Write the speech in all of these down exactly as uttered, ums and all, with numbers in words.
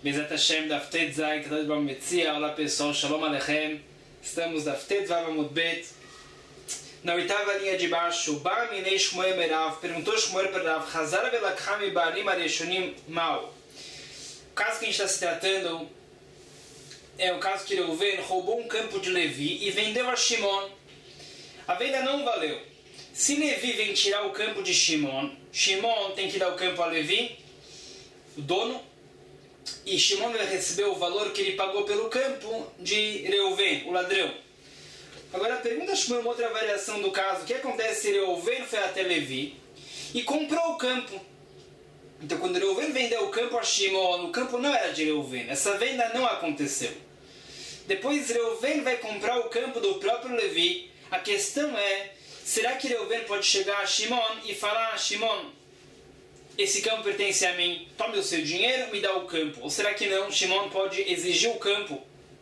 Bezat Hashem, Daf Tet Zayin, Tadad Bam Metzia. Olá pessoal, Shalom Aleichem. Estamos Daf Tet Vav Amud Bet. Na oitava linha de baixo, Ba Minei Shmuel Merav, perguntou Shmuel para Rav, Hazara Velakham Banim Areshonim Mal. O caso que a gente está se tratando é o caso que Reuven roubou um campo de Levi e vendeu a Shimon. A venda não valeu. Se Levi vem tirar o campo de Shimon, Shimon tem que dar o campo a Levi, o dono, e Shimon vai receber o valor que ele pagou pelo campo de Reuven, o ladrão. Agora pergunta Shmuel uma outra variação do caso. O que acontece se Reuven foi até Levi e comprou o campo? Então quando Reuven vendeu o campo a Shimon, o campo não era de Reuven. Essa venda não aconteceu. Depois Reuven vai comprar o campo do próprio Levi. A questão é, será que Reuven pode chegar a Shimon e falar: Shimon, esse campo pertence a mim, tome o seu dinheiro, me dá o campo? Ou será que não? Shimon pode exigir o campo.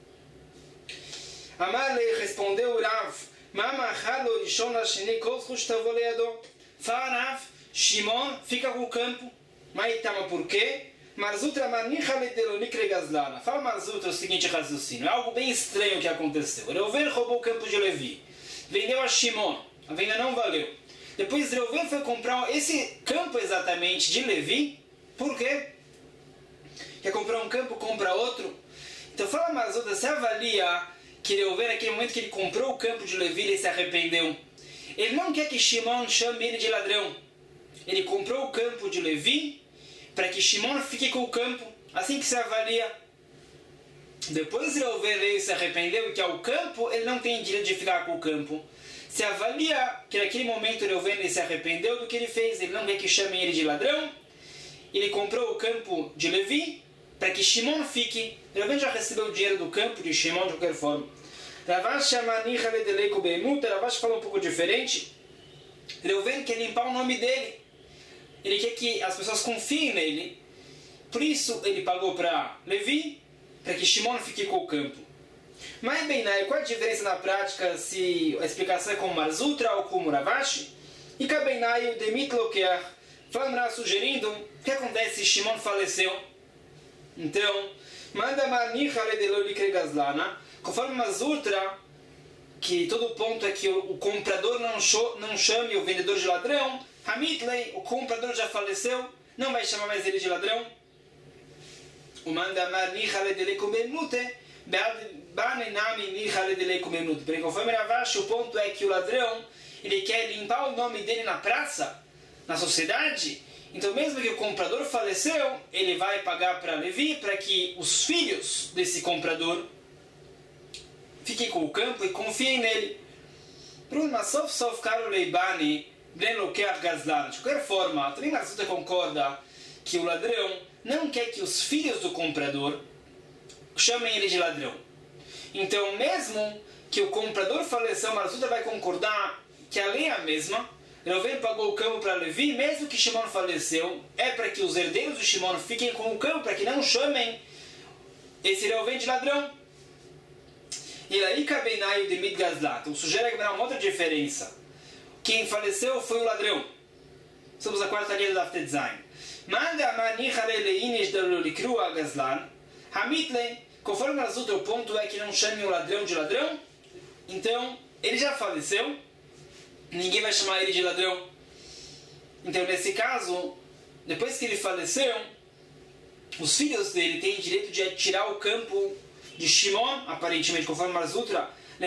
Amarle respondeu Rav, Mamachalo Ishon Lashini Kosrush Tavoleado. Fala Rav, Shimon fica com o campo. Maitama por quê? Marzutra Manicha Ledelonik Regazlana. Fala Marzutra o seguinte raciocínio. É algo bem estranho que aconteceu. Reuven roubou o campo de Levi, vendeu a Shimon, a venda não valeu. Depois Reuven foi comprar esse campo exatamente de Levi. Por quê? Quer comprar um campo, compra outro. Então fala Marzutra, você avalia que Reuven, naquele momento que ele comprou o campo de Levi, ele se arrependeu. Ele não quer que Shimon chame ele de ladrão. Ele comprou o campo de Levi para que Shimon fique com o campo. Assim que se avalia. Depois Reuven veio e se arrependeu e que ao campo ele não tem direito de ficar com o campo. Se avalia que naquele momento Reuven ele se arrependeu do que ele fez. Ele não quer que chamem ele de ladrão. Ele comprou o campo de Levi para que Shimon fique. Reuven já recebeu o dinheiro do campo de Shimon de qualquer forma. Ravash Ravash fala um pouco diferente. Reuven quer limpar o nome dele. Ele quer que as pessoas confiem nele. Por isso ele pagou para Levi, para que Shimon fique com o campo. Mas bem, né, qual a diferença na prática se a explicação é como Marzutra ou como Ravash? E Kabenai, o Demit Lokeach, Famra sugerindo o que acontece se Shimon faleceu. Então, manda Manicha Ledelolik Regazlana, conforme Marzutra, que todo o ponto é que o, o comprador não, cho, não chame o vendedor de ladrão. Hamitley, o comprador já faleceu, não vai chamar mais ele de ladrão. O manda Manicha Ledelolik Menute, Porém, conforme Ravash, o ponto é que o ladrão ele quer limpar o nome dele na praça, na sociedade. Então, mesmo que o comprador faleceu, ele vai pagar para Levi para que os filhos desse comprador fiquem com o campo e confiem nele. De qualquer forma, também Marzutra concorda que o ladrão não quer que os filhos do comprador chamem ele de ladrão. Então, mesmo que o comprador faleceu, Marzutra vai concordar que a lei é a mesma. Reuven pagou o campo para Levi, mesmo que Shimon faleceu, é para que os herdeiros do Shimon fiquem com o campo, para que não chamem esse Reuven de ladrão. E aí, Kabenai de Midgazlat. Então, sugere uma outra diferença. Quem faleceu foi o ladrão. Somos a quarta linha da Daf Zayin. Manda Manicha Leinish da Lolikrua Gazlan. Hamitley, conforme Marzutra, o ponto é que não chame o ladrão de ladrão. Então, ele já faleceu, ninguém vai chamar ele de ladrão. Então, nesse caso, depois que ele faleceu, os filhos dele têm direito de tirar o campo de Shimon, aparentemente, conforme Marzutra.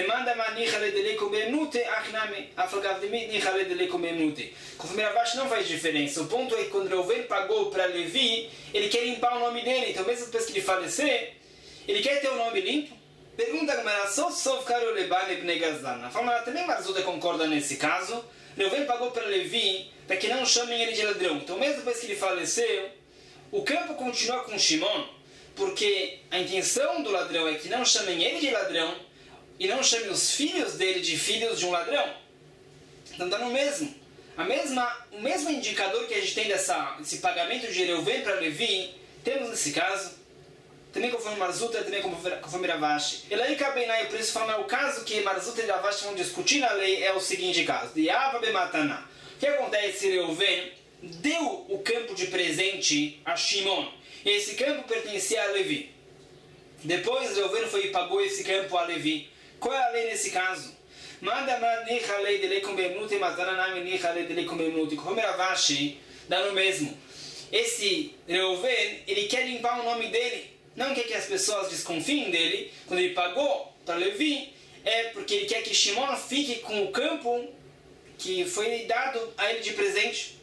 Conforme Ravash, não faz diferença. O ponto é que quando Reuven pagou para Levi, ele quer limpar o nome dele. Então, mesmo depois que ele falecer, ele quer ter o nome limpo. Pergunta a só só ficar o Leban Ibn Gazlana. Fala, também Marzutra concorda nesse caso. Reuven pagou para Levi para que não chamem ele de ladrão. Então, mesmo depois que ele faleceu, o campo continua com Shimon, porque a intenção do ladrão é que não chamem ele de ladrão e não chamem os filhos dele de filhos de um ladrão. Então dá no mesmo. A mesma, o mesmo indicador que a gente tem dessa, desse pagamento de Reuven para Levi, temos nesse caso, também conforme Marzutra, também conforme Ravash. E aí Kabenai, por isso fala, o caso que Marzutra e Ravash vão discutir na lei é o seguinte caso. De Ava Bematana. O que acontece se Reuven deu o campo de presente a Shimon e esse campo pertencia a Levi. Depois Reuven foi e pagou esse campo a Levi. Qual é a lei nesse caso? Manda manicha lei de lei com bemnuti, matananami nicha lei de lei com bemnuti. Como Ravashi, dá no mesmo. Esse Reuven, ele quer limpar o nome dele. Não quer que as pessoas desconfiem dele. Quando ele pagou para Levi, é porque ele quer que Shimon fique com o campo que foi dado a ele de presente.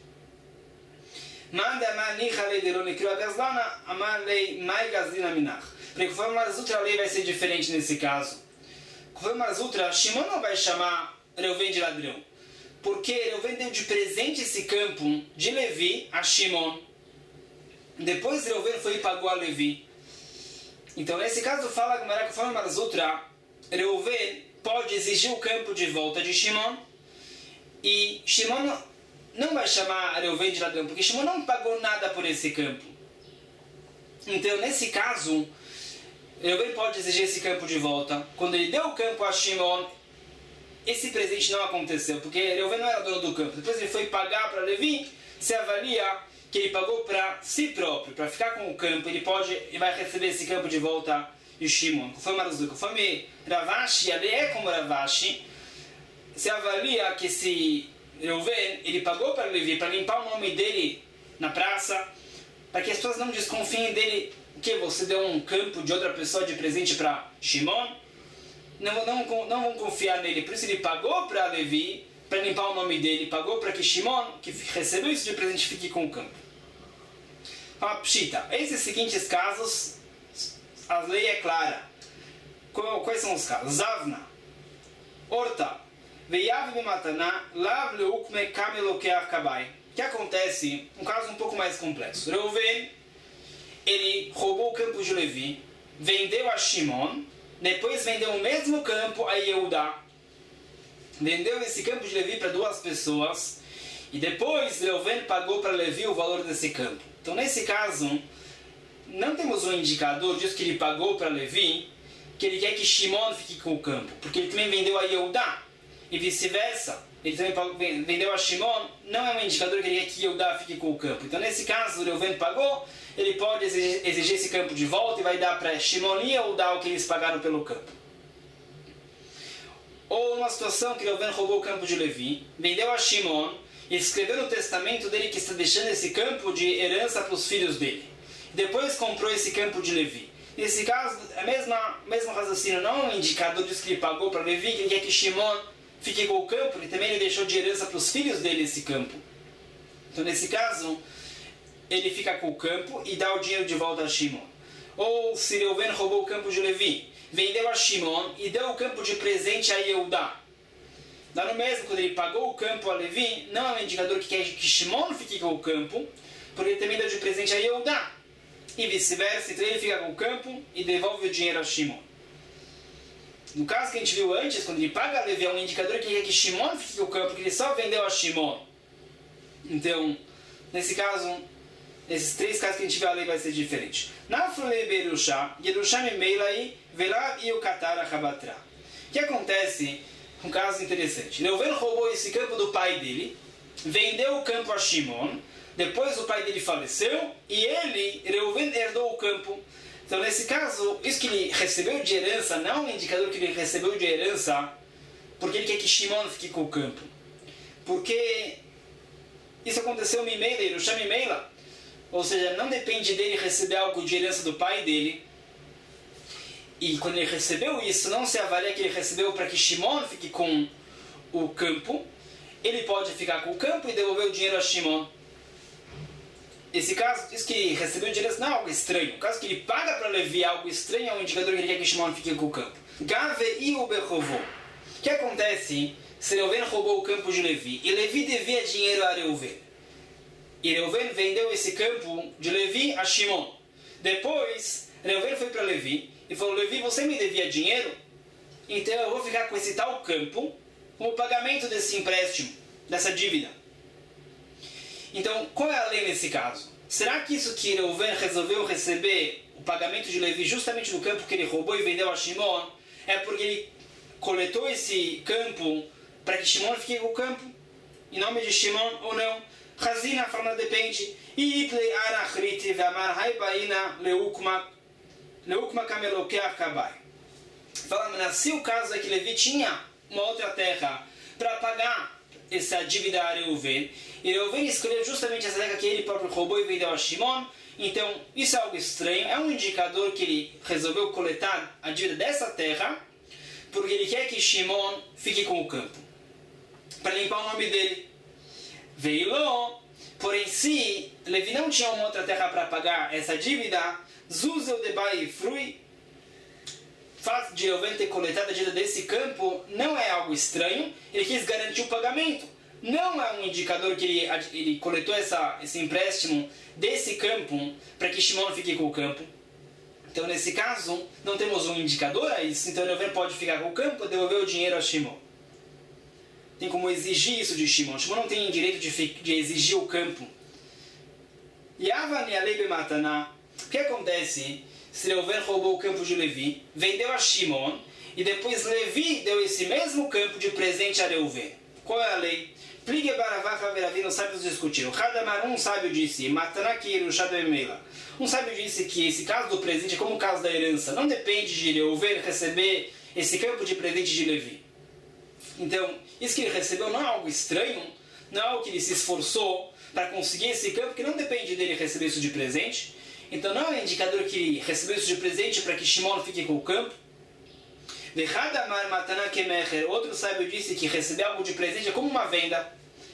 Manda manicha lei de roni kriu agazlana, amar lei mai gazlina minach. Porque conforme a Marzutra, a lei vai ser diferente nesse caso. Conforme a Marzutra, Shimon não vai chamar Reuven de ladrão. Porque Reuven deu de presente esse campo de Levi a Shimon. Depois Reuven foi e pagou a Levi. Então nesse caso fala que conforme a Marzutra, Reuven pode exigir o campo de volta de Shimon. E Shimon não vai chamar Reuven de ladrão. Porque Shimon não pagou nada por esse campo. Então nesse caso, Reuven pode exigir esse campo de volta. Quando ele deu o campo a Shimon, esse presente não aconteceu, porque Reuven não era dono do campo. Depois ele foi pagar para Levi, se avalia que ele pagou para si próprio, para ficar com o campo, ele pode e vai receber esse campo de volta de Shimon. Conforme Marzutra, conforme Ravashi, a lei é como Ravashi, se avalia que esse Reuven, ele pagou para Levi, para limpar o nome dele na praça, para que as pessoas não desconfiem dele. Que você deu um campo de outra pessoa de presente para Shimon, não, não, não vão confiar nele. Por isso ele pagou para Levi, para limpar o nome dele, pagou para que Shimon, que recebeu isso de presente, fique com o campo. Ah, pshita. Esses seguintes casos, a lei é clara. Quais são os casos? Zavna, Orta, Veiav Bimataná, Lav Leukme Kamelokeach Kabai. O que acontece? Um caso um pouco mais complexo. Reuven, ele roubou o campo de Levi, vendeu a Shimon, depois vendeu o mesmo campo a Yehudá. Vendeu esse campo de Levi para duas pessoas, e depois Reuven pagou para Levi o valor desse campo. Então nesse caso, não temos um indicador disso que ele pagou para Levi, que ele quer que Shimon fique com o campo, porque ele também vendeu a Yehudá, e vice-versa. Ele também pagou, vendeu a Shimon, não é um indicador que ele quer que Yehudá fique com o campo. Então nesse caso, Reuven pagou, ele pode exigir, exigir esse campo de volta e vai dar para Shimon e Yehudá o que eles pagaram pelo campo. Ou uma situação que Reuven roubou o campo de Levi, vendeu a Shimon e escreveu no testamento dele que está deixando esse campo de herança para os filhos dele. Depois comprou esse campo de Levi. Nesse caso, a mesma, mesmo raciocínio, não é um indicador disso que ele pagou para Levi, que ele quer que Shimon fique com o campo, e também ele deixou de herança para os filhos dele esse campo. Então nesse caso, ele fica com o campo e dá o dinheiro de volta a Shimon. Ou se Reuven roubou o campo de Levi, vendeu a Shimon e deu o campo de presente a Yehudá. Dá no mesmo, quando ele pagou o campo a Levi, não é um indicador que quer que Shimon fique com o campo, porque ele também deu de presente a Yehudá. E vice-versa, então ele fica com o campo e devolve o dinheiro a Shimon. No caso que a gente viu antes, quando ele paga a Levi, é um indicador que quer que Shimon fique com o campo, porque ele só vendeu a Shimon. Então, nesse caso, nesses três casos que a gente viu, a lei vai ser diferente. Na Frulei Berushá, Yerushá Memeilai, Velá e o Katara Rabatra. O que acontece? Um caso interessante. Reuven roubou esse campo do pai dele, vendeu o campo a Shimon, depois o pai dele faleceu e ele, Reuven, herdou o campo. Então, nesse caso, isso que ele recebeu de herança não é um indicador que ele recebeu de herança porque ele quer que Shimon fique com o campo. Porque isso aconteceu em Meila, Yerushá Memeila. Ou seja, não depende dele receber algo de herança do pai dele. E quando ele recebeu isso, não se avalia que ele recebeu para que Shimon fique com o campo. Ele pode ficar com o campo e devolver o dinheiro a Shimon. Esse caso, diz que ele recebeu de herança não é algo estranho. O caso que ele paga para Levi algo estranho é um indicador que ele quer que Shimon fique com o campo. Gave e o Berovô. O que acontece se Reuven roubou o campo de Levi e Levi devia dinheiro a Reuven? E Reuven vendeu esse campo de Levi a Shimon. Depois, Reuven foi para Levi e falou: Levi, você me devia dinheiro? Então eu vou ficar com esse tal campo como pagamento desse empréstimo, dessa dívida. Então, qual é a lei nesse caso? Será que isso que Reuven resolveu receber o pagamento de Levi justamente do campo que ele roubou e vendeu a Shimon é porque ele coletou esse campo para que Shimon fique com o campo em nome de Shimon ou não? Hazina fala, depende. E itlei arachriti ve'amar haibaina leukma leukma kamelokeach kabai. Fala, mas se o caso é que Levi tinha uma outra terra para pagar essa dívida a Reuven, e Reuven escolheu justamente essa terra que ele próprio roubou e vendeu a Shimon, então isso é algo estranho, é um indicador que ele resolveu coletar a dívida dessa terra, porque ele quer que Shimon fique com o campo, para limpar o nome dele. Veio, porém se Levi não tinha uma outra terra para pagar essa dívida, Zuzeu debai frui, o fato de Reuven ter coletado a dívida desse campo não é algo estranho, ele quis garantir o pagamento. Não é um indicador que ele, ele coletou essa, esse empréstimo desse campo para que Shimon fique com o campo. Então, nesse caso, não temos um indicador a isso, então Reuven pode ficar com o campo e devolver o dinheiro a Shimon. Tem como exigir isso de Shimon. Shimon não tem direito de, de exigir o campo. Yavan Yalei Bemataná. O que acontece se Reuven roubou o campo de Levi, vendeu a Shimon, e depois Levi deu esse mesmo campo de presente a Reuven? Qual é a lei? Pligue Baravacha Veravim, os sábios discutiram. Hadamar, um sábio disse, Mataná Kirusha Bemela. Um sábio disse que esse caso do presente é como o caso da herança. Não depende de Reuven receber esse campo de presente de Levi. Então, isso que ele recebeu não é algo estranho, não é algo que ele se esforçou para conseguir esse campo, que não depende dele receber isso de presente. Então não é indicador que ele recebeu isso de presente para que Shimon fique com o campo. Outro sábio disse que receber algo de presente é como uma venda.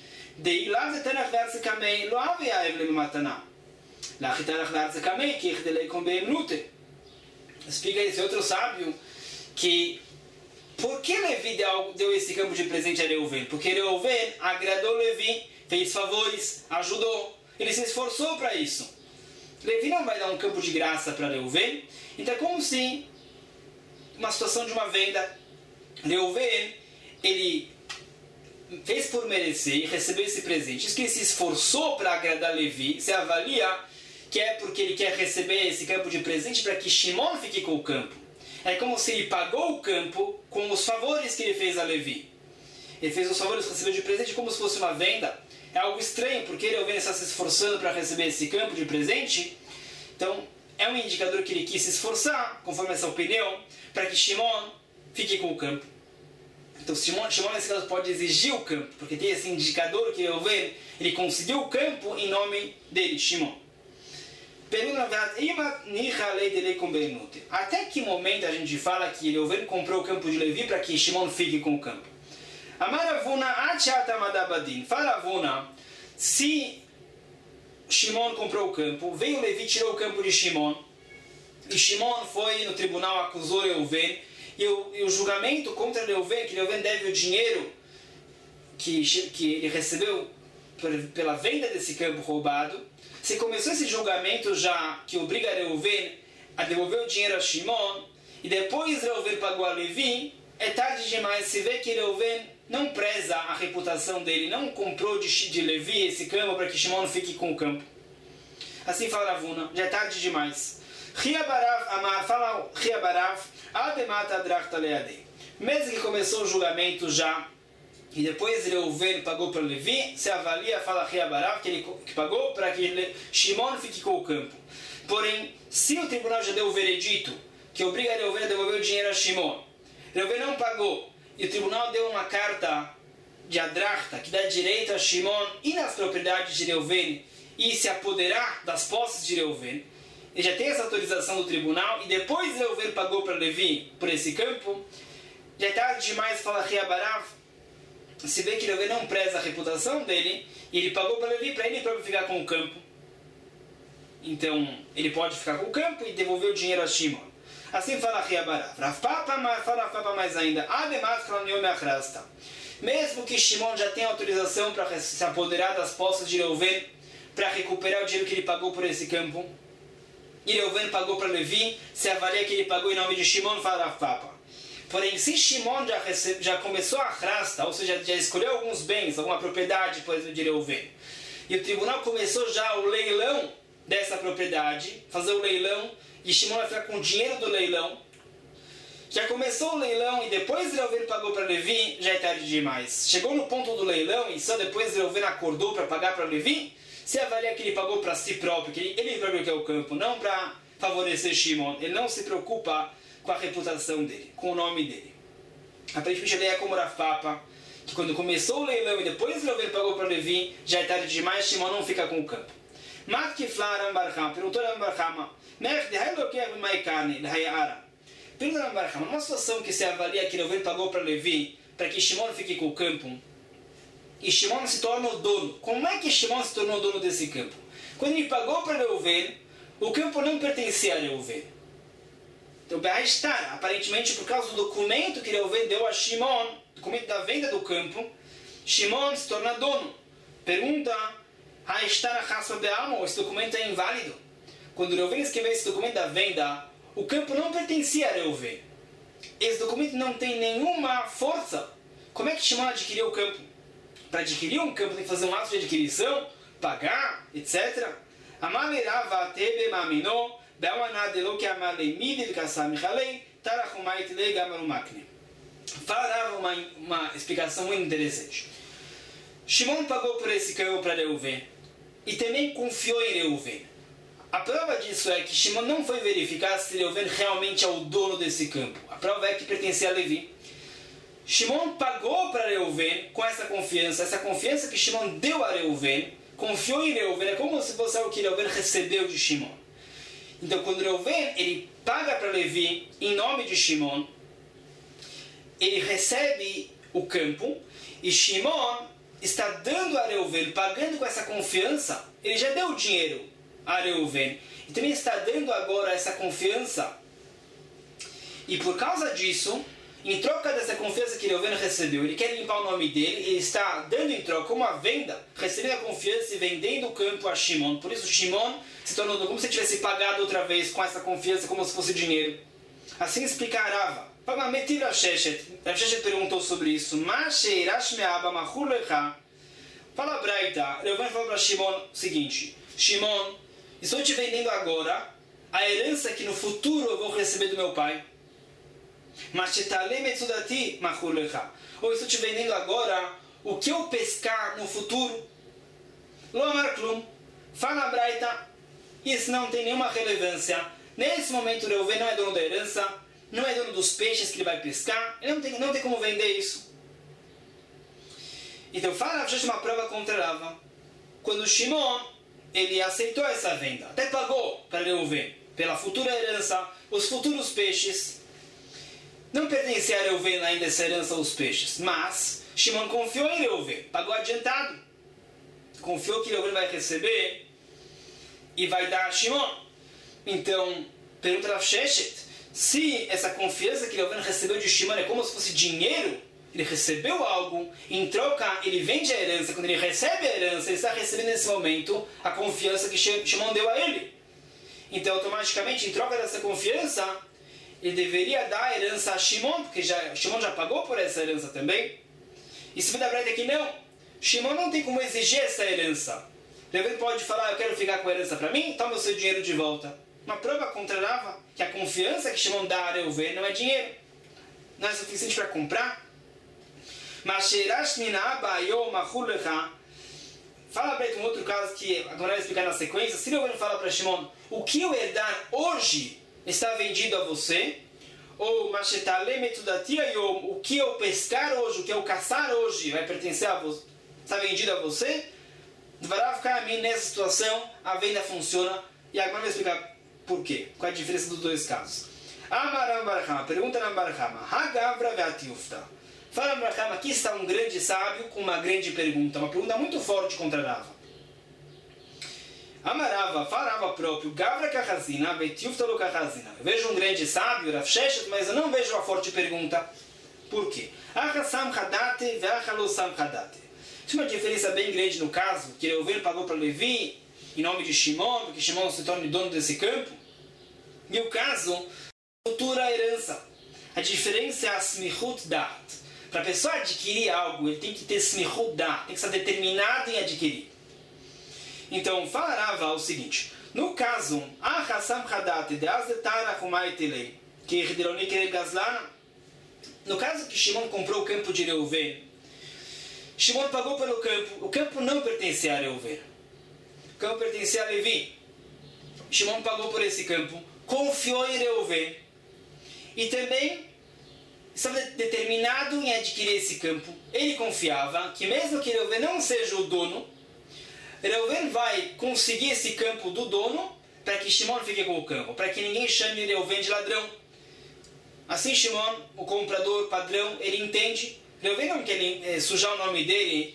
Explica esse outro sábio que por que Levi deu, deu esse campo de presente a Reuven? Porque Reuven agradou Levi, fez favores, ajudou, ele se esforçou para isso. Levi não vai dar um campo de graça para Reuven, então é como se uma situação de uma venda. Reuven, ele fez por merecer e recebeu esse presente. Isso que ele se esforçou para agradar Levi, se avalia que é porque ele quer receber esse campo de presente para que Shimon fique com o campo. É como se ele pagou o campo com os favores que ele fez a Levi. Ele fez os favores que recebeu de presente como se fosse uma venda. É algo estranho, porque Reuven está se esforçando para receber esse campo de presente. Então, é um indicador que ele quis se esforçar, conforme essa opinião, para que Shimon fique com o campo. Então, Shimon, Shimon nesse caso, pode exigir o campo, porque tem esse indicador que Reuven, ele conseguiu o campo em nome dele, Shimon. Pergunta, até que momento a gente fala que Reuven comprou o campo de Levi para que Shimon fique com o campo? Amaravuna Achatamadabadim. Faravuna, se Shimon comprou o campo, veio Levi, tirou o campo de Shimon, e Shimon foi no tribunal, acusou Reuven, e o, e o julgamento contra Reuven, que Reuven deve o dinheiro que, que ele recebeu pela venda desse campo roubado. Se começou esse julgamento já que obriga Reuven a devolver o dinheiro a Shimon, e depois Reuven pagou a Levi, é tarde demais. Se vê que Reuven não preza a reputação dele, não comprou de, de Levi esse campo para que Shimon fique com o campo. Assim fala Ravuna, já é tarde demais. Riabarav Amar, fala Riabarav, Ademata Adrachta Leadei. Mesmo que começou o julgamento já, e depois Reuven pagou para Levi, se avalia, fala Riabarav, que ele que pagou para que Shimon fique com o campo. Porém, se o tribunal já deu o veredito, que obriga Reuven a devolver o dinheiro a Shimon, Reuven não pagou, e o tribunal deu uma carta de Adrachta, que dá direito a Shimon ir nas propriedades de Reuven e se apoderar das posses de Reuven. Ele já tem essa autorização do tribunal, e depois Reuven pagou para Levi por esse campo. Já é tarde demais, fala Riabarav, se vê que Reuven não preza a reputação dele, e ele pagou para Levi para ele próprio ficar com o campo. Então, ele pode ficar com o campo e devolver o dinheiro a Shimon. Assim fala Riabarav. Rav Papa fala Rav Papa mais ainda. Ademais, mesmo que Shimon já tenha autorização para se apoderar das posses de Reuven, para recuperar o dinheiro que ele pagou por esse campo, e Reuven pagou para Levi, se avalia que ele pagou em nome de Shimon, fala Rav Papa. Porém, se Shimon já, recebe, já começou a arrasta, ou seja, já escolheu alguns bens, alguma propriedade, por exemplo, de Reuven, e o tribunal começou já o leilão dessa propriedade, fazer o leilão, e Shimon vai ficar com o dinheiro do leilão, Já começou o leilão e depois Reuven pagou para Levi, já é tarde demais. Chegou no ponto do leilão e só depois Reuven acordou para pagar para Levi, se avalia que ele pagou para si próprio, que ele, ele próprio quer o campo, não para favorecer Shimon. Ele não se preocupa com a reputação dele, com o nome dele. Aparentemente ele é como Rav Papa, que quando começou o leilão e depois Reuven pagou para Levi, já é tarde demais, Shimon não fica com o campo. Mat Kiflar Ambarcham, perguntou a Ambarcham, Mech de Hailokev Maikane, de Hayara. Pergunta a Ambarcham, numa situação que se avalia que Reuven pagou para Levi, para que Shimon fique com o campo, e Shimon se torna o dono. Como é que Shimon se tornou o dono desse campo? Quando ele pagou para Reuven, o campo não pertencia a Reuven. Então, Behashtar, aparentemente por causa do documento que Reuven deu a Shimon, documento da venda do campo, Shimon se torna dono. Pergunta, Haishtar Hasra Be'amo, esse documento é inválido. Quando Reuven escreveu esse documento da venda, o campo não pertencia a Reuven. Esse documento não tem nenhuma força. Como é que Shimon adquiriu o campo? Para adquirir um campo tem que fazer um ato de adquisição, pagar, etcétera. Amalirava tebe mamino, be'awanadelo que amalemide de kasam michalei, tarachumait le gamarumakne. Falava uma, uma explicação muito interessante. Shimon pagou por esse campo para Reuven e também confiou em Reuven. A prova disso é que Shimon não foi verificar se Reuven realmente é o dono desse campo. A prova é que pertencia a Levi. Shimon pagou para Reuven com essa confiança, essa confiança que Shimon deu a Reuven, confiou em Reuven, é como se fosse algo que Reuven recebeu de Shimon. Então, quando Reuven ele paga para Levi em nome de Shimon, ele recebe o campo e Shimon está dando a Reuven, pagando com essa confiança, ele já deu o dinheiro a Reuven e também está dando agora essa confiança. E por causa disso, em troca dessa confiança que Reuven recebeu, ele quer limpar o nome dele, ele está dando em troca uma venda, recebendo a confiança e vendendo o campo a Shimon. Por isso Shimon se tornou como se tivesse pagado outra vez com essa confiança, como se fosse dinheiro. Assim explica Rava. Rav Sheshet perguntou sobre isso. Fala a Braita. Reuven falou para Shimon o seguinte: Shimon, estou te vendendo agora a herança que no futuro eu vou receber do meu pai. Ou estou te vendendo agora o que eu pescar no futuro. Fala a Braita. Isso não tem nenhuma relevância. Nesse momento o Reuven não é dono da herança, não é dono dos peixes que ele vai pescar, ele não tem, não tem como vender isso. Então fala uma prova contra Rava. Quando Shimon ele aceitou essa venda, até pagou para Reuven pela futura herança, os futuros peixes, não pertencia a Reuven ainda essa herança aos peixes, mas Shimon confiou em Reuven, pagou adiantado, confiou que Reuven vai receber e vai dar a Shimon. Então pergunta Rav Sheshet, se essa confiança que Reuven recebeu de Shimon é como se fosse dinheiro, ele recebeu algo, em troca ele vende a herança, quando ele recebe a herança, ele está recebendo nesse momento a confiança que Shimon deu a ele. Então automaticamente, em troca dessa confiança, ele deveria dar a herança a Shimon, porque já, Shimon já pagou por essa herança também. E se me dá aqui não, Shimon não tem como exigir essa herança. Reuven pode falar, eu quero ficar com a herança para mim, toma o seu dinheiro de volta. Uma prova contra Rava que a confiança que Shimon dá a Reuven não é dinheiro, não é suficiente para comprar. Mas fala para ele um outro caso que agora vai explicar na sequência. Se Reuven fala para Shimon, o que eu herdar hoje está vendido a você, ou o que eu pescar hoje, o que eu caçar hoje vai pertencer a você, está vendido a você, vai ficar a mim nessa situação, a venda funciona. E agora vai explicar por quê, qual é a diferença dos dois casos. Amaram Barhama, pergunta na Barhama, Hagavra Veatiufta. Fala Barhama, aqui está um grande sábio com uma grande pergunta, uma pergunta muito forte contra Rava. Amarava, falava próprio, Gavra Kahazina, Veatiufta lo Kahazina. Eu vejo um grande sábio, Rav Sheshet, mas eu não vejo uma forte pergunta. Por quê? Achasam Hadate, Veachalosam Hadate. Tem uma diferença bem grande no caso, que Reuven pagou para Levi em nome de Shimon, porque Shimon se torna dono desse campo. E o caso, futura herança. A diferença é a smichut dat. Para a pessoa adquirir algo, ele tem que ter smichut dat, tem que estar determinado em adquirir. Então, falarava o seguinte, no caso, que Hideronik e Gazlana. No caso que Shimon comprou o campo de Reuven, Shimon pagou pelo campo. O campo não pertencia a Reuven. O campo pertencia a Levi. Shimon pagou por esse campo, confiou em Reuven e também estava determinado em adquirir esse campo. Ele confiava que mesmo que Reuven não seja o dono, Reuven vai conseguir esse campo do dono para que Shimon fique com o campo, para que ninguém chame Reuven de ladrão. Assim Shimon, o comprador padrão, ele entende, Reuven não quer é, sujar o nome dele,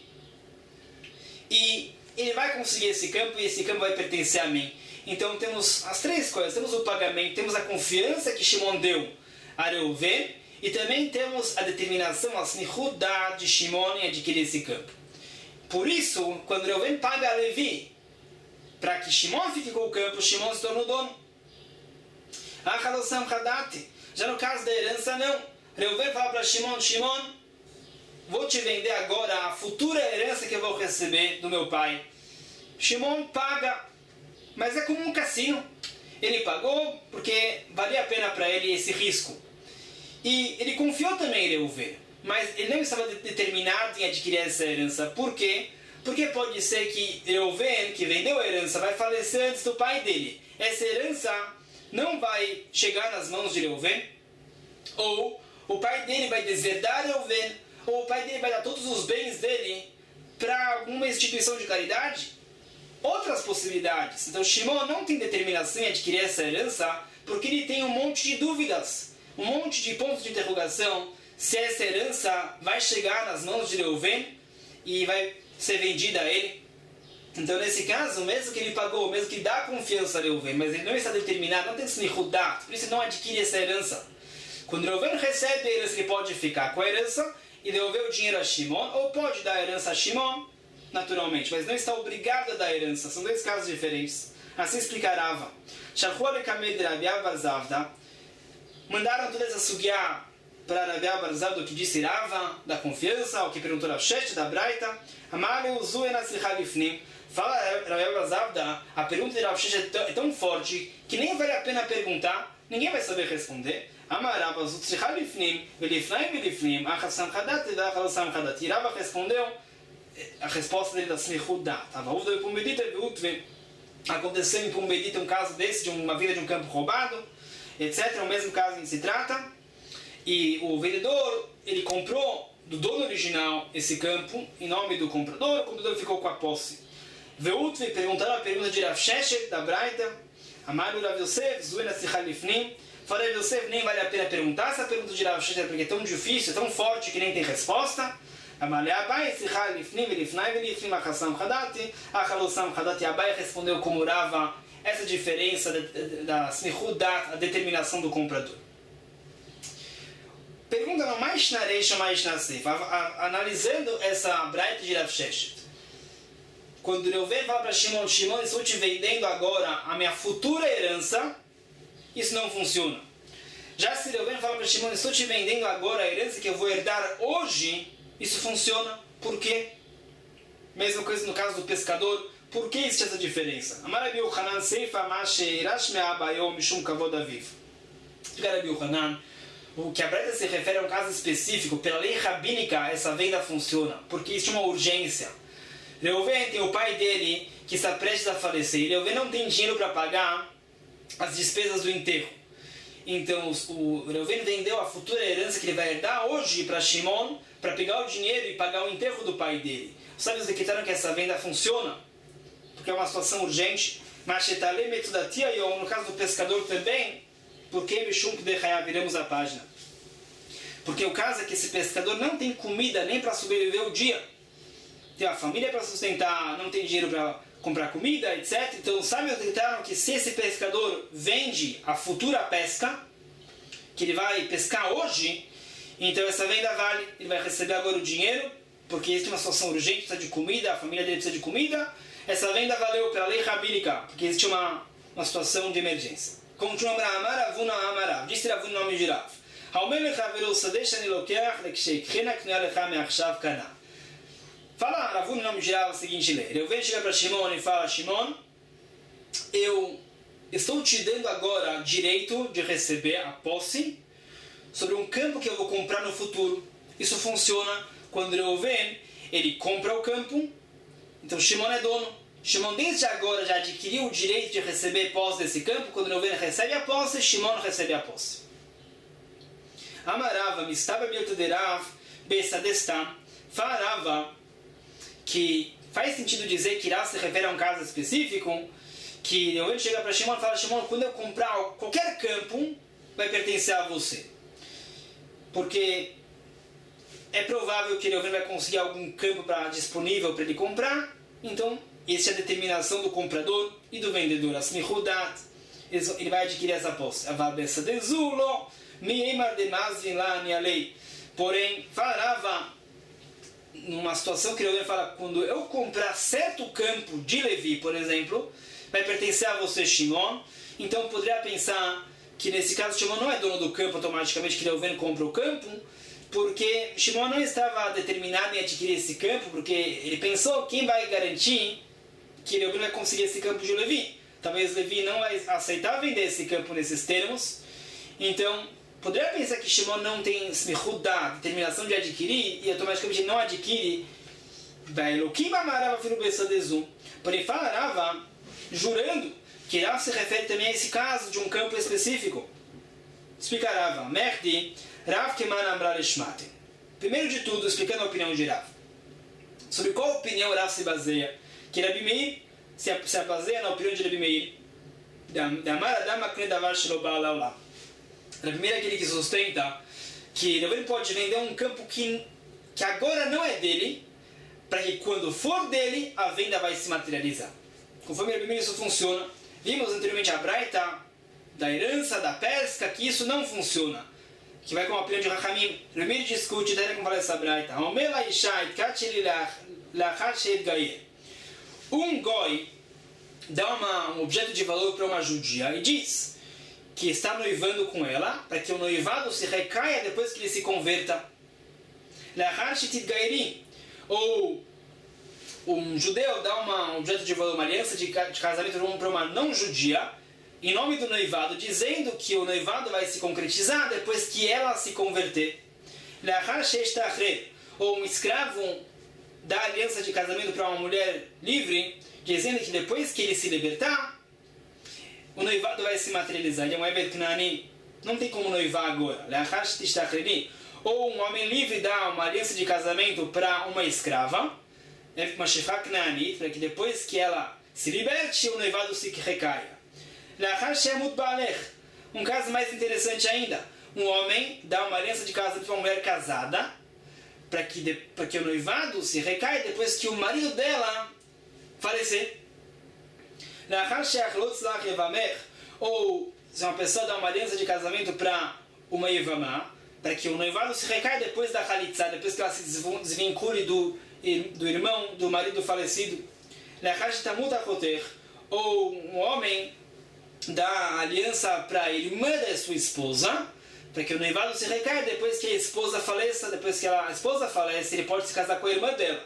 e ele vai conseguir esse campo e esse campo vai pertencer a mim. Então temos as três coisas, temos o pagamento, temos a confiança que Shimon deu a Reuven, e também temos a determinação, a smichudá de Shimon em adquirir esse campo. Por isso, quando Reuven paga a Levi, para que Shimon fique com o campo, Shimon se torna o dono. Achalossam Hadati. Já no caso da herança, não. Reuven fala para Shimon, Shimon, vou te vender agora a futura herança que eu vou receber do meu pai. Shimon paga, mas é como um cassino. Ele pagou porque valia a pena para ele esse risco. E ele confiou também em Reuven, mas ele não estava determinado em adquirir essa herança. Por quê? Porque pode ser que Reuven, que vendeu a herança, vai falecer antes do pai dele. Essa herança não vai chegar nas mãos de Reuven, ou o pai dele vai deserdar Reuven, ou o pai dele vai dar todos os bens dele para alguma instituição de caridade. Outras possibilidades. Então Shimon não tem determinação em adquirir essa herança porque ele tem um monte de dúvidas, um monte de pontos de interrogação se essa herança vai chegar nas mãos de Reuven e vai ser vendida a ele. Então, nesse caso, mesmo que ele pagou, mesmo que ele dá confiança a Reuven, mas ele não está determinado, não tem smichudá, por isso ele não adquire essa herança. Quando Reuven recebe a herança, ele pode ficar com a herança e devolver o dinheiro a Shimon, ou pode dar a herança a Shimon, naturalmente, mas não está obrigado a dar a herança. São dois casos diferentes. Assim explica Rava. Mandaram toda essa sugiá para Rabi Barzavda, o que disse Rava, da confiança, o que perguntou Rav Sheshet, da Braita. Fala Rabi Barzavda, a pergunta de Rav Sheshet é tão forte que nem vale a pena perguntar, ninguém vai saber responder. Rava respondeu a resposta dele da Smichudá. Aconteceu em Pumbedita um caso desse, de uma vida de um campo roubado, etcétera. O mesmo caso em que se trata. E o vendedor, ele comprou do dono original esse campo em nome do comprador, o comprador ficou com a posse. Veutve perguntaram a pergunta de Rav Sheshet, da Braita. Amaru Rav Yosef, Zuena Sichalifnim. Falei, Rav Yosef, nem vale a pena perguntar essa pergunta de Rav Sheshet porque é tão difícil, é tão forte que nem tem resposta. Abai respondeu como Rava essa diferença da Smichudá, a determinação do comprador. Pergunta no mais nareisha, mais nascef, analisando essa Braita de Rav Sheshet. Quando Reuven fala para Shimon, Shimon, estou te vendendo agora a minha futura herança, isso não funciona. Já se Reuven fala para Shimon, estou te vendendo agora a herança que eu vou herdar hoje, isso funciona. Por quê? Mesma coisa no caso do pescador. Por que existe essa diferença? Amar Rabi Yochanan Seifa Mashe Irash Me'abayom Mishum Kavod Aviv. Rabi Yochanan, o que a Braita se refere a um caso específico. Pela lei rabínica, essa venda funciona. Porque existe uma urgência. Reuven tem o pai dele que está prestes a falecer. E Reuven não tem dinheiro para pagar as despesas do enterro. Então o Reuven vendeu a futura herança que ele vai herdar hoje para Shimon, para pegar o dinheiro e pagar o enterro do pai dele. Os sábios decretaram que essa venda funciona, porque é uma situação urgente. Mas no caso do pescador também, porque viramos a página. Porque o caso é que esse pescador não tem comida nem para sobreviver o dia. Tem a família para sustentar, não tem dinheiro para comprar comida, etcétera. Então os sábios decretaram que se esse pescador vende a futura pesca, que ele vai pescar hoje, então essa venda vale, ele vai receber agora o dinheiro, porque existe uma situação urgente, precisa de comida, a família dele precisa de comida. Essa venda valeu pela lei rabínica, porque existe uma, uma situação de emergência. Continua Amar Ravuna Amarav, disse Ravuna no nome de Rav. Fala Ravuna no nome de Rav o seguinte lei. Reuven chega para Shimon e fala, Shimon, eu estou te dando agora direito de receber a posse sobre um campo que eu vou comprar no futuro. Isso funciona quando Reuven, ele compra o campo, então Shimon é dono. Shimon desde agora já adquiriu o direito de receber posse desse campo. Quando Reuven recebe a posse, Shimon recebe a posse. Amarava, mistaba biltuderav, besadestam. Falarava que faz sentido dizer que irá se refere a um caso específico, que Reuven chega para Shimon e fala: Shimon, quando eu comprar qualquer campo, vai pertencer a você. Porque é provável que Reuven vai conseguir algum campo pra, disponível para ele comprar. Então, essa é a determinação do comprador e do vendedor. Asmichudat, ele vai adquirir essa posse. Avabessa de Zulo, Miemar de Mazvin lá, lei. Porém, falava numa situação que Reuven fala: quando eu comprar certo campo de Levi, por exemplo, vai pertencer a você, Shimon. Então, poderia pensar que nesse caso Shimon não é dono do campo automaticamente, que Reuven compra o campo, porque Shimon não estava determinado em adquirir esse campo, porque ele pensou: quem vai garantir que Reuven vai conseguir esse campo de Levi? Talvez Levi não vai aceitar vender esse campo nesses termos. Então, poderia pensar que Shimon não tem smichudá, determinação de adquirir, e automaticamente não adquire. Porém, falarava, jurando, que Rav se refere também a esse caso de um campo específico. Explicarava, Merdi, Rav Keman Amra Lishmate. Primeiro de tudo, explicando a opinião de Rav. Sobre qual opinião Rav se baseia? Que Rabi Meir se, se baseia na opinião de Rabi Meir. Rabi Meir é aquele que sustenta que Reuven pode vender um campo que, que agora não é dele, para que quando for dele, a venda vai se materializar. Conforme Rabi Meir isso funciona, vimos anteriormente a Braita da herança, da pesca, que isso não funciona. Que vai com a opinião de Rachamim. Rabi Meir discute, daí como fala essa Braita. Um goi dá uma, um objeto de valor para uma judia e diz que está noivando com ela, para que o noivado se recaia depois que ele se converta. Ou um judeu dá uma, um objeto de valor, uma aliança de, de casamento para uma não judia, em nome do noivado, dizendo que o noivado vai se concretizar depois que ela se converter. Ou um escravo dá aliança de casamento para uma mulher livre, dizendo que depois que ele se libertar, o noivado vai se materializar. Não tem como noivar agora. Ou um homem livre dá uma aliança de casamento para uma escrava, para que depois que ela se liberte, o noivado se recaia. Um caso mais interessante ainda. Um homem dá uma aliança de casamento para uma mulher casada, para que, de, para que o noivado se recaia depois que o marido dela falecer. Ou se uma pessoa dá uma aliança de casamento para uma Yevamá, para que o noivado se recaia depois da Khalitsa, depois que ela se desvincule do, do irmão, do marido falecido. Ou um homem dá aliança para a irmã da sua esposa, para que o noivado se recaia depois que a esposa faleça, depois que a esposa falece, ele pode se casar com a irmã dela.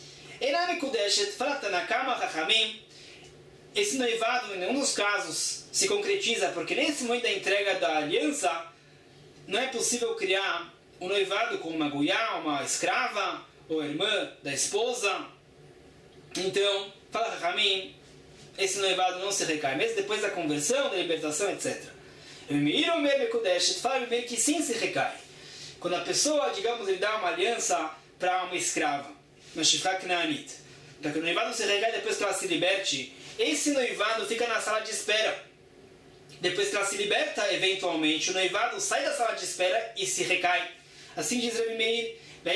Esse noivado, em nenhum dos casos, se concretiza, porque nesse momento da entrega da aliança, não é possível criar um noivado com uma guiá, uma escrava, ou a irmã da esposa. Então, fala Rahamim, esse noivado não se recai, mesmo depois da conversão, da libertação, etcétera. Fala que sim se recai. Quando a pessoa, digamos, ele dá uma aliança para uma escrava, uma shifra knaanit, para que o noivado se recai depois que ela se liberte, esse noivado fica na sala de espera. Depois que ela se liberta, eventualmente, o noivado sai da sala de espera e se recai. Assim diz Rabi Meir,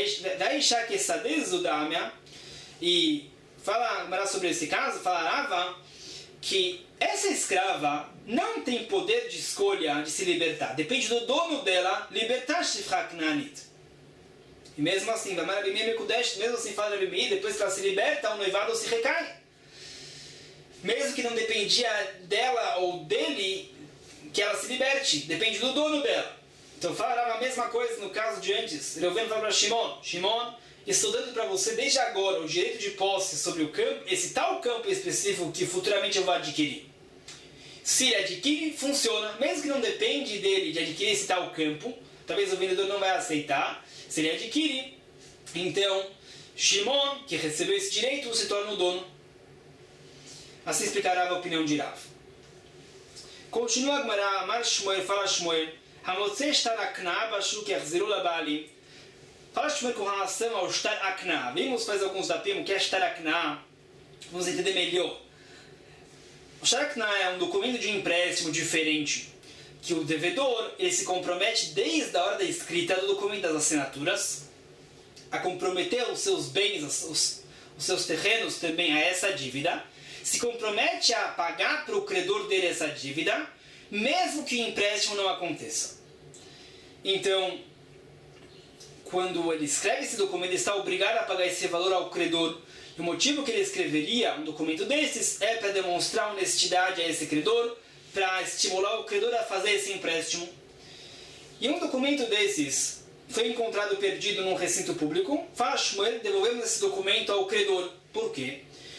e fala sobre esse caso, fala Rava, que essa escrava não tem poder de escolha de se libertar. Depende do dono dela libertar Shifra Knaanit. E mesmo assim, mesmo assim fala Rabi Meir, depois que ela se liberta, o noivado se recai. Mesmo que não dependia dela ou dele, que ela se liberte. Depende do dono dela. Então fala a mesma coisa no caso de antes. Reuven fala para Shimon, Shimon, estou dando para você desde agora o direito de posse sobre o campo, esse tal campo específico que futuramente eu vou adquirir. se ele adquire, funciona. Mesmo que não depende dele de adquirir esse tal campo, talvez o vendedor não vai aceitar, se ele adquire, então Shimon, que recebeu esse direito, se torna o dono. Assim explicará a opinião de Rav. Continua a Gemara, Amar Shmuel, fala Shmuel, Hamotzei shtar akna bashuk yachziru labali. Fala Shmuel com relação ao shtar akna. Vimos faz alguns dapim, o que é shtar akna? Vamos entender melhor. O shtar akna é um documento de empréstimo diferente, que o devedor ele se compromete desde a hora da escrita do documento das assinaturas a comprometer os seus bens, os, os seus terrenos também a essa dívida, se compromete a pagar para o credor dele essa dívida, mesmo que o empréstimo não aconteça. Então, quando ele escreve esse documento, ele está obrigado a pagar esse valor ao credor. E o motivo que ele escreveria um documento desses é para demonstrar honestidade a esse credor, para estimular o credor a fazer esse empréstimo. E um documento desses foi encontrado perdido num recinto público. Fala Shmuel, devolvemos esse documento ao credor. Por quê?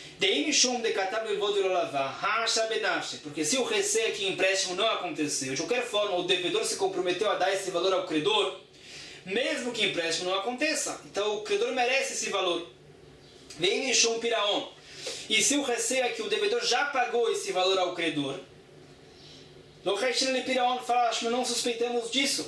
Porque se o receio que o empréstimo não aconteceu, de qualquer forma o devedor se comprometeu a dar esse valor ao credor, mesmo que o empréstimo não aconteça, então o credor merece esse valor. Vem Mishum Piraon. E se o receio é que o devedor já pagou esse valor ao credor, não suspeitamos disso.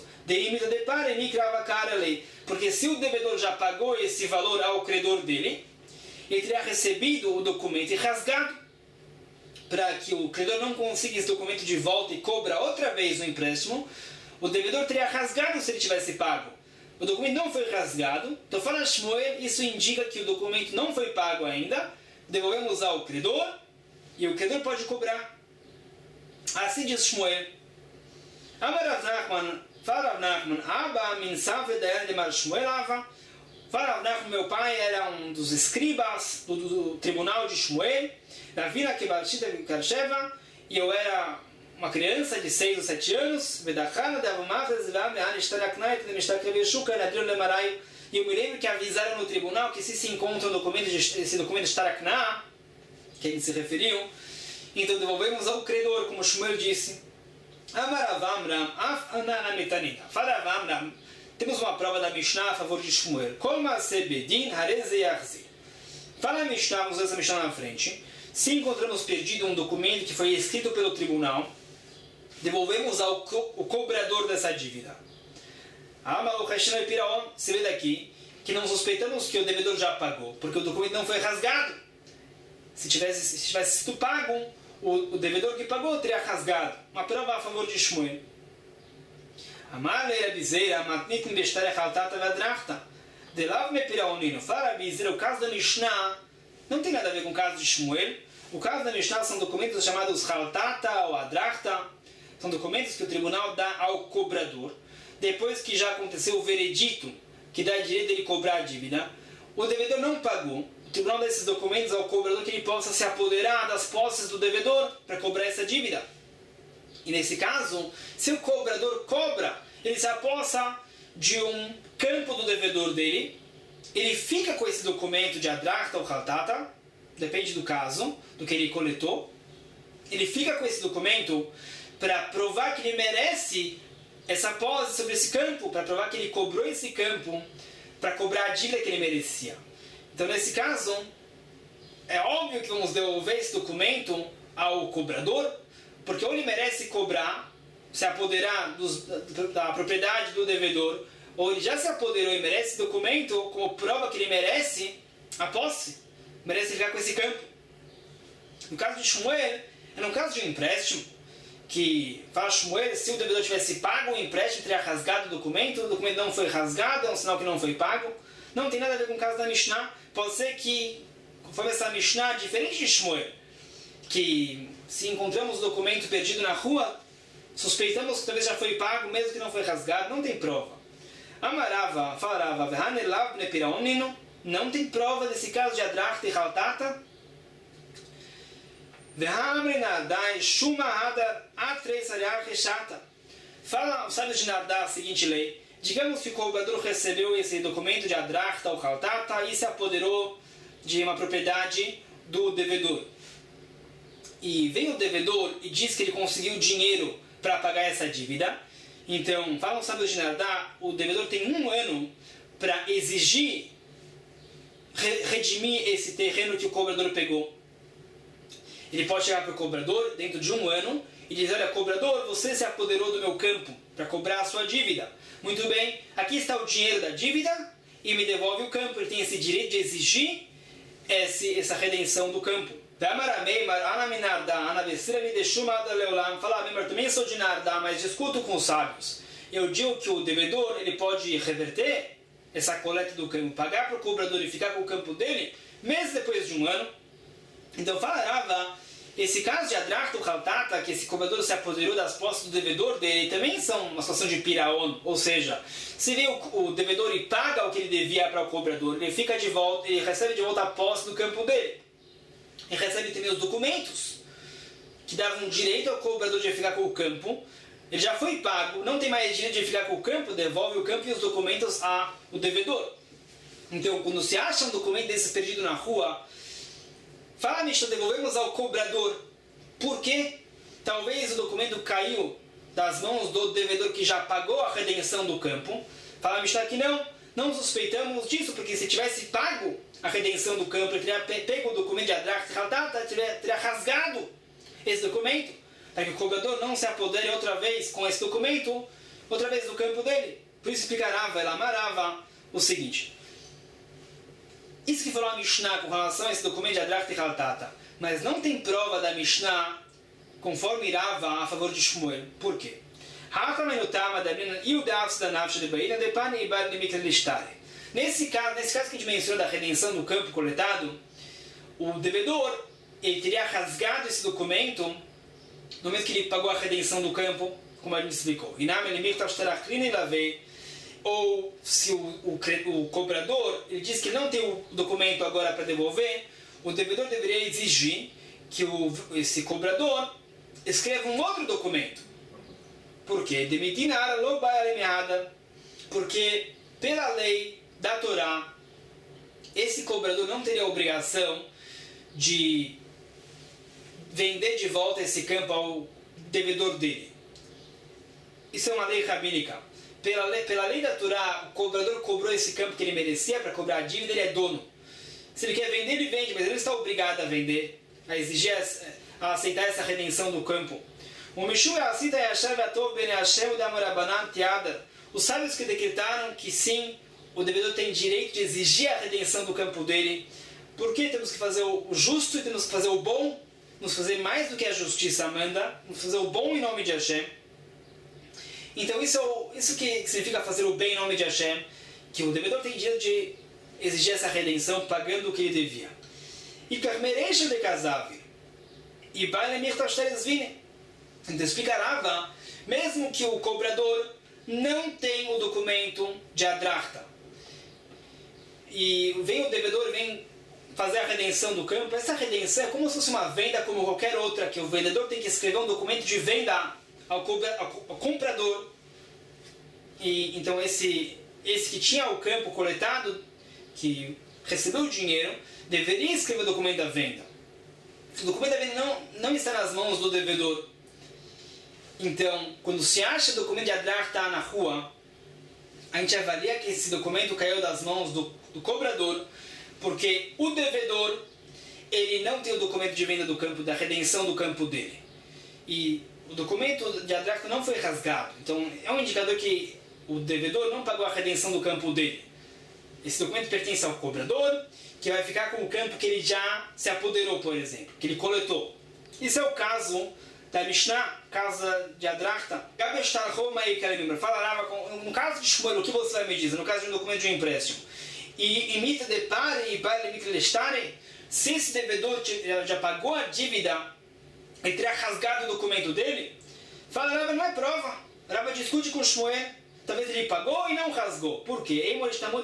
Porque se o devedor já pagou esse valor ao credor dele, ele teria recebido o documento e rasgado, para que o credor não consiga esse documento de volta e cobra outra vez o empréstimo. O devedor teria rasgado se ele tivesse pago. O documento não foi rasgado, então fala Shmuel, isso indica que o documento não foi pago ainda, devolvemos ao credor e o credor pode cobrar. Assim diz Shmuel. Amar Rav Nachman, fala Rav Nachman, Abba min Saved Dayan de Mar Shmuel Ava. Fala Rav Nachman, meu pai era um dos escribas do, do, do tribunal de Shmuel, na vila Kebarshita de Karsheva, e eu era uma criança de seis ou sete anos, e eu me lembro que avisaram no tribunal que se se encontra um documento de, esse documento de Shtarakna, que ele se referiu, então devolvemos ao credor, como Shmuel disse. Temos uma prova da Mishnah a favor de Shmuel. Fala a Mishnah, vamos ver essa Mishnah na frente. Se encontramos perdido um documento que foi escrito pelo tribunal, devolvemos ao co o cobrador dessa dívida. Se vê daqui que não suspeitamos que o devedor já pagou, porque o documento não foi rasgado. Se tivesse, se tivesse sido pago, o, o devedor que pagou teria rasgado. Uma prova a favor de Shmuel. Amar leira bizeira, matnitin bestare haltata vadrachta. Delav me piraonino. Fala bizeira, o caso da Mishnah não tem nada a ver com o caso de Shmuel. O caso da Mishnah são documentos chamados haltata ou adrachta. São documentos que o tribunal dá ao cobrador. Depois que já aconteceu o veredito que dá direito dele cobrar a dívida, o devedor não pagou. O tribunal dá esses documentos ao cobrador que ele possa se apoderar das posses do devedor para cobrar essa dívida. E nesse caso, se o cobrador cobra, ele se apossa de um campo do devedor dele, ele fica com esse documento de adrachta ou haltata, depende do caso, do que ele coletou, ele fica com esse documento para provar que ele merece essa posse sobre esse campo, para provar que ele cobrou esse campo, para cobrar a dívida que ele merecia. Então, nesse caso, é óbvio que vamos devolver esse documento ao cobrador, porque ou ele merece cobrar, se apoderar dos, da, da propriedade do devedor, ou ele já se apoderou e merece esse documento como prova que ele merece a posse, merece ficar com esse campo. No caso de Shmuel, é no caso de um empréstimo, que fala Shmuel, se o devedor tivesse pago o empréstimo, teria rasgado o documento, o documento não foi rasgado, é um sinal que não foi pago. Não tem nada a ver com o caso da Mishnah. Pode ser que, conforme essa Mishnah, diferente de Shmuel, que se encontramos o documento perdido na rua, suspeitamos que talvez já foi pago, mesmo que não foi rasgado, não tem prova. Amarava, falarava, Vehanelav nepiraonino, não tem prova desse caso de adrachta e haltata. Vehamri nadai shuma hada atrei sariar rechata. Fala o sábio de Nardá a seguinte lei. Digamos que o cobrador recebeu esse documento de adrachta ou haltata e se apoderou de uma propriedade do devedor. e vem o devedor e diz que ele conseguiu dinheiro para pagar essa dívida, então, falam os sábios de Nardá, o devedor tem um ano para exigir, redimir esse terreno que o cobrador pegou. Ele pode chegar para o cobrador dentro de um ano e dizer: olha, cobrador, você se apoderou do meu campo para cobrar a sua dívida. Muito bem, aqui está o dinheiro da dívida e me devolve o campo. Ele tem esse direito de exigir esse, essa redenção do campo. Fala, eu também sou de Nardá, mas discuto com os sábios. Eu digo que o devedor ele pode reverter essa coleta do campo, pagar para o cobrador e ficar com o campo dele, mesmo depois de um ano. Então fala Rava, esse caso de Adrachta ou Haltata, que esse cobrador se apoderou das posses do devedor dele, também são uma situação de piraon, ou seja, se vê o, o devedor e paga o que ele devia para o cobrador, ele fica de volta, ele recebe de volta a posse do campo dele. Ele recebe também os documentos que davam direito ao cobrador de ficar com o campo. Ele já foi pago, não tem mais direito de ficar com o campo, devolve o campo e os documentos ao devedor. Então, quando se acha um documento desses perdido na rua, fala, Mishnah, devolvemos ao cobrador. Por quê? Talvez o documento caiu das mãos do devedor que já pagou a redenção do campo. Fala, Mishnah, que não, não suspeitamos disso, porque se tivesse pago a redenção do campo, ele teria pego o documento de Adrachta e Haltata, teria, teria rasgado esse documento, para que o cobrador não se apodere outra vez com esse documento, outra vez do campo dele. Por isso explicarava, ela amarava o seguinte. Isso que falou a Mishnah com relação a esse documento de Adrachta e Haltata, mas não tem prova da Mishnah conforme Rava a favor de Shmuel. Por quê? Nesse caso, nesse caso que a gente mencionou da redenção do campo coletado, o devedor ele teria rasgado esse documento no momento que ele pagou a redenção do campo, como a gente explicou. Ou se o, o, o cobrador ele diz que não tem o documento agora para devolver, o devedor deveria exigir que o, esse cobrador escreva um outro documento. Por quê? Porque pela lei da Torá, esse cobrador não teria a obrigação de vender de volta esse campo ao devedor dele. Isso é uma lei rabínica. Pela lei, pela lei da Torá, o cobrador cobrou esse campo que ele merecia para cobrar a dívida, ele é dono. Se ele quer vender, ele vende, mas ele não está obrigado a vender, a exigir, a aceitar essa redenção do campo. Os sábios que decretaram que sim, o devedor tem direito de exigir a redenção do campo dele. Por que temos que fazer o justo e temos que fazer o bom? Nos fazer mais do que a justiça manda, nos fazer o bom em nome de Hashem. Então isso, é isso que significa fazer o bem em nome de Hashem, que o devedor tem direito de exigir essa redenção pagando o que ele devia. E permereja de casave. E baile mirtashtares vine. Então explicarava, mesmo que o cobrador não tem o documento de Adrachta, e vem o devedor, vem fazer a redenção do campo, essa redenção é como se fosse uma venda como qualquer outra, que o vendedor tem que escrever um documento de venda ao, cobra, ao, ao comprador. E então esse, esse que tinha o campo coletado, que recebeu o dinheiro, deveria escrever o documento da venda. O documento da venda não, não está nas mãos do devedor. Então, quando se acha o documento de Adrachta na rua, a gente avalia que esse documento caiu das mãos do, do cobrador, porque o devedor ele não tem o documento de venda do campo, da redenção do campo dele. E o documento de Adrachta não foi rasgado. Então, é um indicador que o devedor não pagou a redenção do campo dele. Esse documento pertence ao cobrador, que vai ficar com o campo que ele já se apoderou, por exemplo, que ele coletou. Isso é o caso da Mishnah, casa de Adrachta. No caso de Shmuel, o que você vai me dizer? No caso de um documento de um empréstimo. E imita de pare e baile imita de estare, se esse devedor já pagou a dívida, ele teria rasgado o documento dele, fala, Rava, não é prova. Rava discute com Shmuel. Talvez ele pagou e não rasgou. Por quê?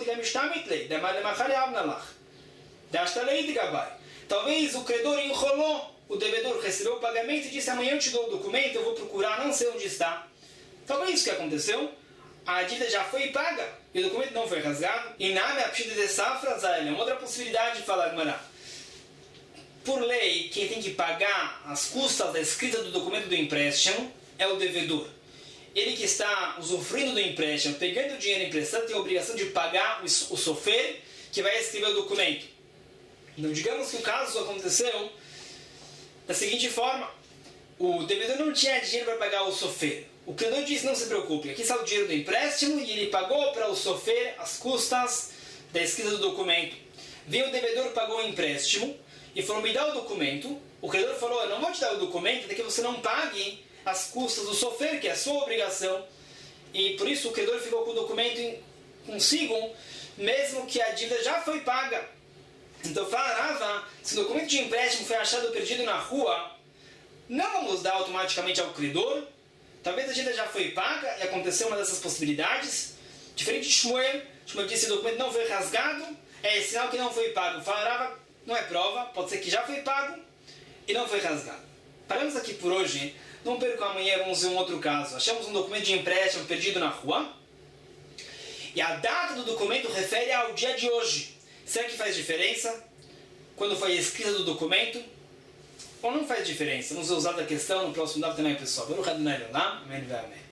Talvez o credor enrolou. O devedor recebeu o pagamento e disse, amanhã eu te dou o documento, eu vou procurar, não sei onde está. Talvez isso que aconteceu. A dívida já foi paga e o documento não foi rasgado. E nada, a pedido de safra, é uma outra possibilidade de falar, Gmará. por lei, quem tem que pagar as custas da escrita do documento do empréstimo é o devedor. Ele que está usufruindo do empréstimo, pegando o dinheiro emprestado, tem a obrigação de pagar o sofer que vai escrever o documento. Então, digamos que o caso aconteceu da seguinte forma: o devedor não tinha dinheiro para pagar o sofer. O credor disse: não se preocupe, aqui está o dinheiro do empréstimo, e ele pagou para o sofer as custas da escrita do documento. Veio o devedor, pagou o empréstimo e falou: me dá o documento. O credor falou: eu não vou te dar o documento até que você não pague as custas do sofer, que é a sua obrigação. E por isso o credor ficou com o documento consigo, mesmo que a dívida já foi paga. Então fala Rava, se o documento de empréstimo foi achado perdido na rua, não vamos dar automaticamente ao credor. Talvez a dívida já foi paga e aconteceu uma dessas possibilidades. Diferente de Shmuel, Shmuel disse que o documento não foi rasgado, é sinal que não foi pago. Fala Rava, não é prova, pode ser que já foi pago e não foi rasgado. Paramos aqui por hoje. Não percam, amanhã vamos ver um outro caso. Achamos um documento de empréstimo perdido na rua e a data do documento refere ao dia de hoje. Será que faz diferença quando foi escrita do documento? Ou não faz diferença? Vamos usar a questão no próximo dado também, pessoal. Baruch Adonai Leolam. Amém.